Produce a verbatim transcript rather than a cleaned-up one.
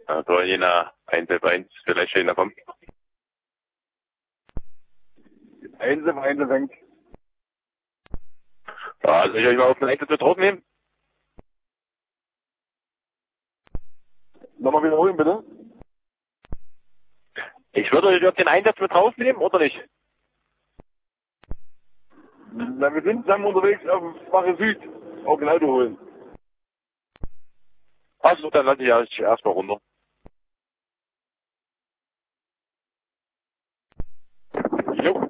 Da jener eins F eins, vielleicht schon kommt. eins F eins fängt. Ja, soll ich euch mal auf den Einsatz mit draufnehmen? Nochmal wiederholen, bitte. Ich würde euch auf den Einsatz mit draufnehmen, oder nicht? Na, wir sind zusammen unterwegs auf Wache Süd. Auf den Auto holen. Achso, dann lasse ich euch erstmal runter. Jo.